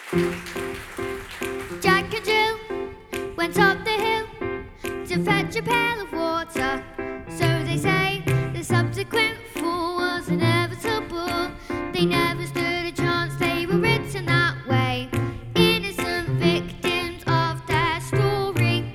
Jack and Jill went up the hill to fetch a pail of water. So they say the subsequent fall was inevitable. They never stood a chance, they were written that way. Innocent victims of their story,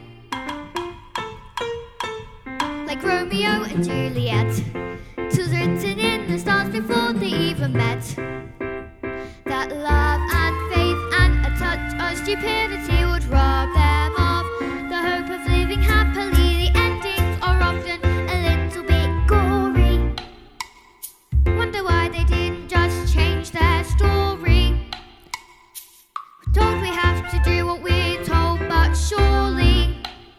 like Romeo and Juliet. 'Twas written in the stars before they even met, that love and faith and a touch of stupidity would rob them of the hope of living happily. The endings are often a little bit gory. Wonder why they didn't just change their story. We're told we have to do what we're told, but surely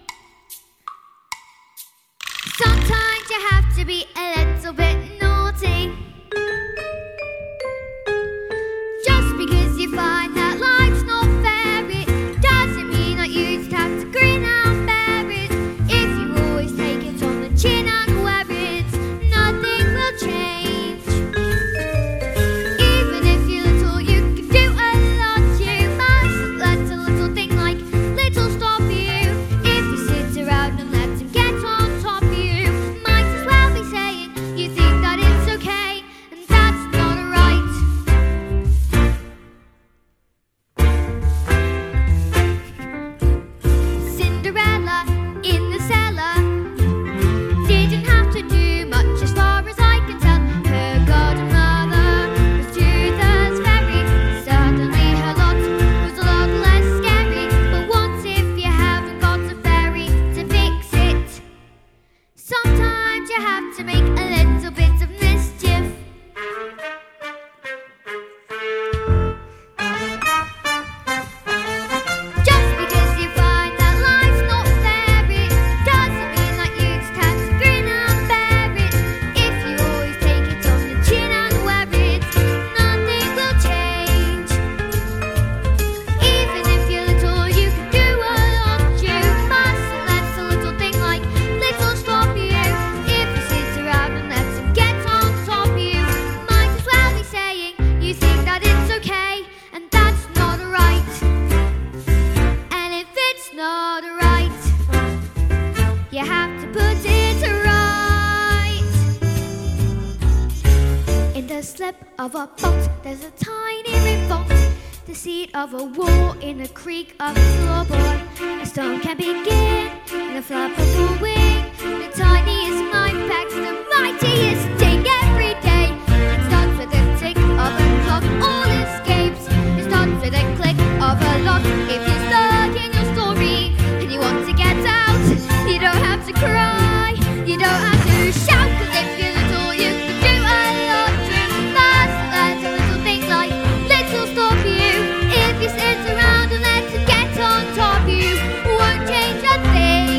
sometimes you have to be a little bit naughty. Just because you find that life's not fair, it doesn't mean that you just have to grin and bear it. If you always take it on the chin and wear it, nothing will change. Even if you're little, you can do a lot. You must let a little thing like little stop you. If you sit around and let him get on top of you, might as well be saying you think that it's okay, and that's not right. Cinderella in the cellar didn't have to do much as far as I can tell. Her godmother was Judith's fairy. Suddenly her lot was a lot less scary. But what if you haven't got a fairy to fix it? Sometimes you have to make a little bit of mischief. Just because you find that life's not fair, it doesn't mean that you just have to grin and bear it. If you always take it on the chin and wear it, nothing will change. Even if you're little, you can do a lot. You mustn't let a little thing like little stop you. If you sit around and let him get on top of you, might as well be saying you think that it's okay, and that's not right. And if it's not right, you have to put it right. In the slip of a boat, there's a tiny revolt. The seed of a war in a creek of a floorboard. A storm can begin in a flap of a wing. The tiniest mind packs the mightiest sting every day. It starts with a tick of a clock, all escapes. It starts with a click of a lock. If you're stuck in your story and you want to get out, you don't have to cry, you don't have to shout. 'Cause if you're little, you can do a lot. You must let a little thing like little stop you. If you sit around and let it get on top of you, won't change a thing.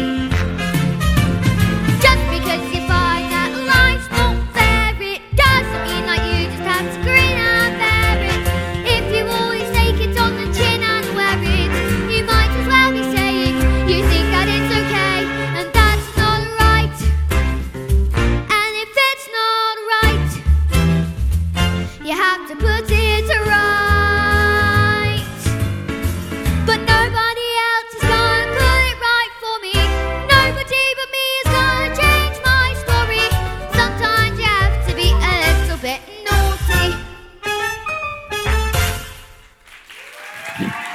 Just because you find that life's not fair, it doesn't mean that you just have to grin and bear it. If you always take it on the chin and wear it, you might as well be saying you think that it's okay, and that's not right. And if it's not right, you have to put it right. But nobody else is gonna put it right for me. Nobody but me is gonna change my story. Sometimes you have to be a little bit naughty.